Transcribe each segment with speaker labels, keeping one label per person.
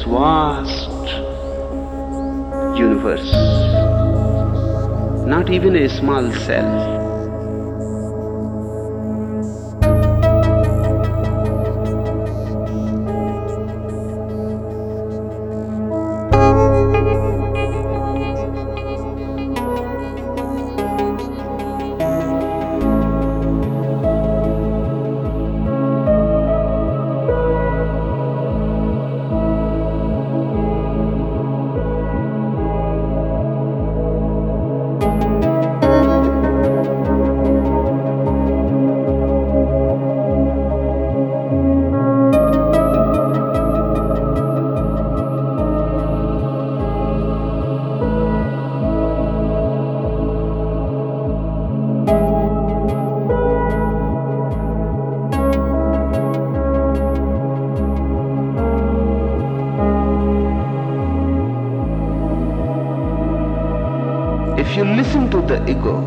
Speaker 1: vast universe, not even a small cell. If you listen to the ego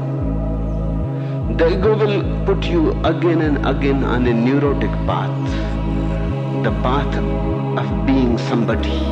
Speaker 1: will put you again and again on a neurotic path, the path of being somebody.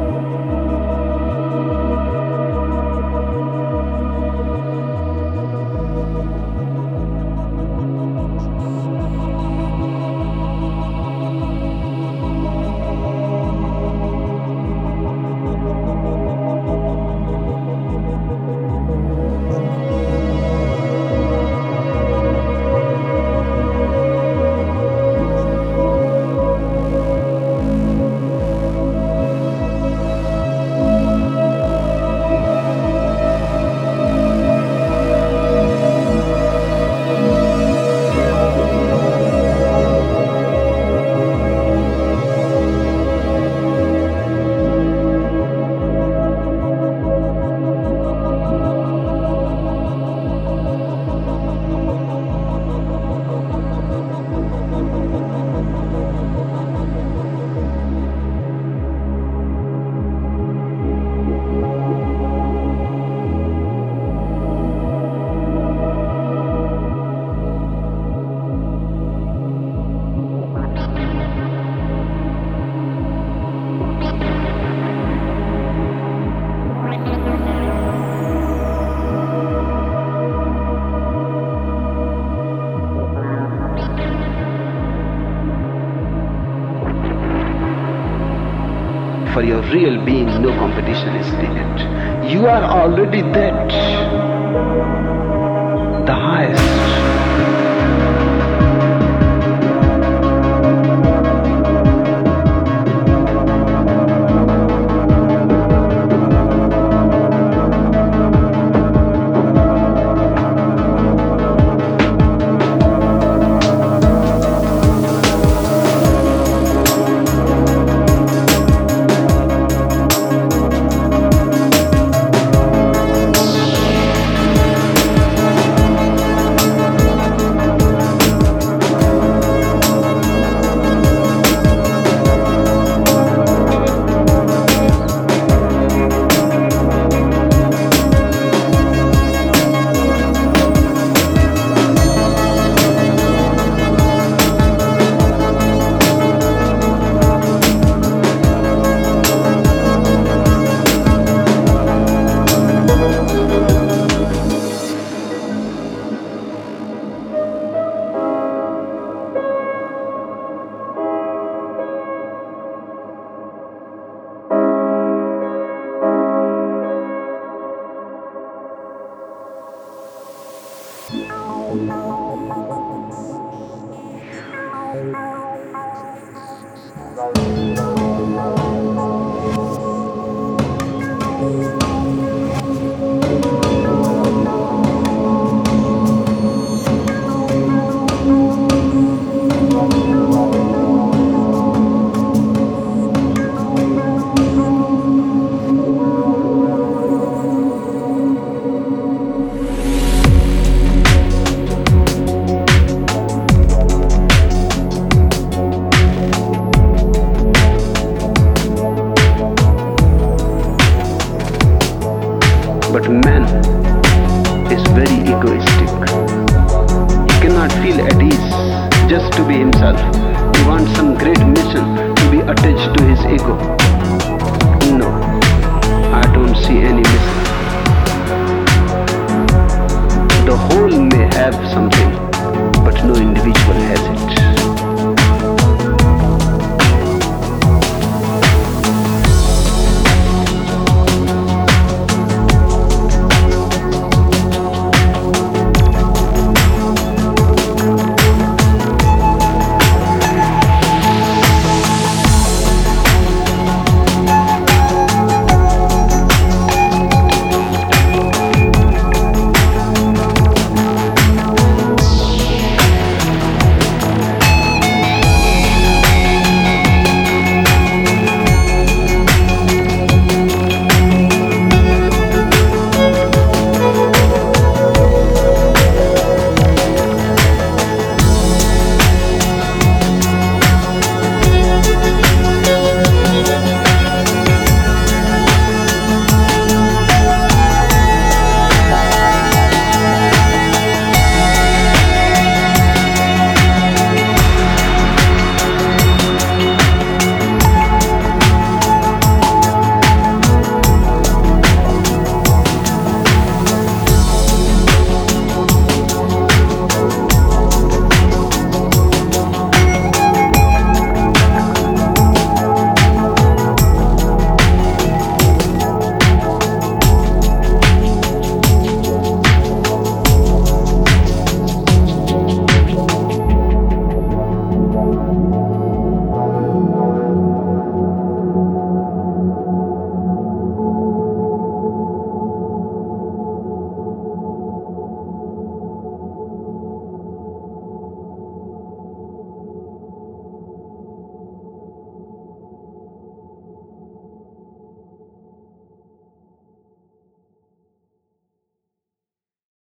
Speaker 1: For your real being, no competition is needed. You are already that, the highest. But man is very egoistic. He cannot feel at ease just to be himself. He wants some great mission to be attached to his ego. No, I don't see any missing. The whole may have something, but no individual.